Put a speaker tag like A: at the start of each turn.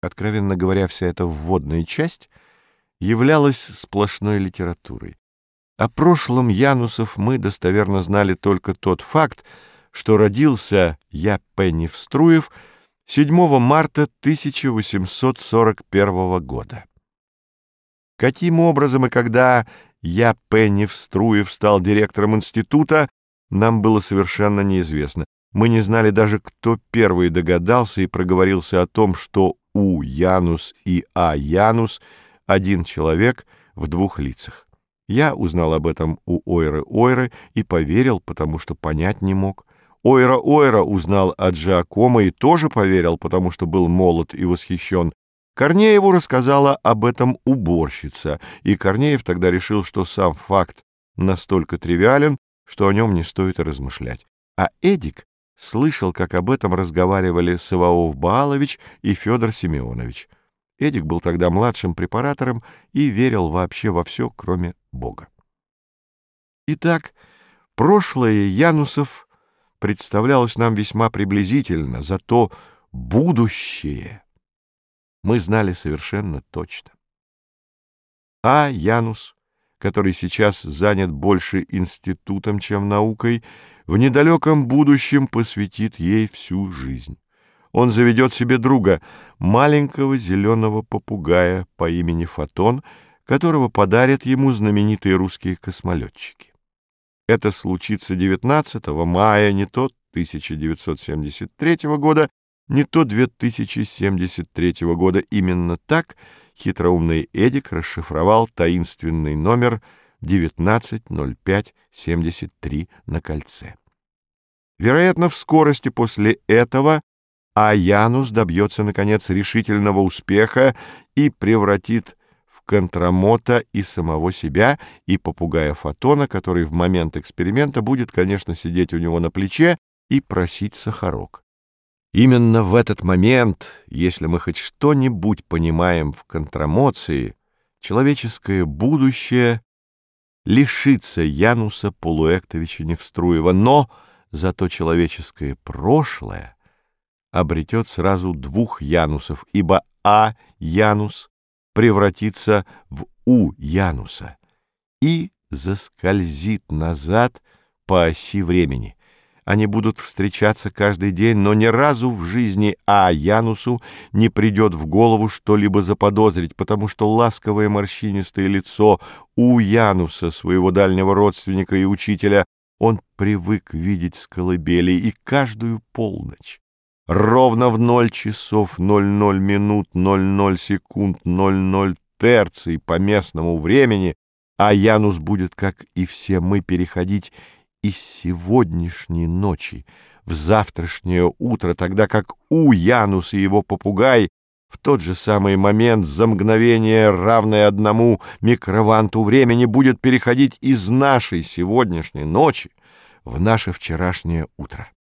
A: Откровенно говоря, вся эта вводная часть являлась сплошной литературой. О прошлом Янусов мы достоверно знали только тот факт, что родился Я. П. Невструев 7 марта 1841 года. Каким образом и когда Я. П. Невструев стал директором института, нам было совершенно неизвестно. Мы не знали даже, кто первый догадался и проговорился о том, что У. Янус и А. Янус — один человек в двух лицах. Я узнал об этом у Ойры и поверил, потому что понять не мог. Ойра узнал от Джиакомо и тоже поверил, потому что был молод и восхищен. Корнееву рассказала об этом уборщица, и Корнеев тогда решил, что сам факт настолько тривиален, что о нем не стоит и размышлять. А Эдик слышал, как об этом разговаривали Саваоф Баалович и Федор Семенович. Эдик был тогда младшим препаратором и верил вообще во все, кроме Бога. Итак, прошлое Янусов представлялось нам весьма приблизительно, зато будущее мы знали совершенно точно. А. Янус, который сейчас занят больше институтом, чем наукой, в недалеком будущем посвятит ей всю жизнь. Он заведет себе друга, маленького зеленого попугая по имени Фотон, которого подарят ему знаменитые русские космолетчики. Это случится 19 мая не то 1973 года, не то 2073 года. Именно так хитроумный Эдик расшифровал таинственный номер 190573 на кольце. Вероятно, в скорости после этого А. Янус добьется, наконец, решительного успеха и превратит в контрамота и самого себя, и попугая Фотона, который в момент эксперимента будет, конечно, сидеть у него на плече и просить сахарок. Именно в этот момент, если мы хоть что-нибудь понимаем в контрамоции, человеческое будущее лишится Януса Полуэктовича Невструева, но зато человеческое прошлое обретет сразу двух Янусов, ибо А. Янус превратится в У. Януса и заскользит назад по оси времени. Они будут встречаться каждый день, но ни разу в жизни А. Янусу не придет в голову что-либо заподозрить, потому что ласковое морщинистое лицо У. Януса, своего дальнего родственника и учителя, он привык видеть с колыбели, и каждую полночь, ровно в 0 часов 00 минут 00 секунд 00 терций по местному времени, А. Янус будет, как и все мы, переходить из сегодняшней ночи в завтрашнее утро, тогда как У. Янус и его попугай в тот же самый момент, за мгновение, равное 1 микрованту времени, будет переходить из нашей сегодняшней ночи в наше вчерашнее утро.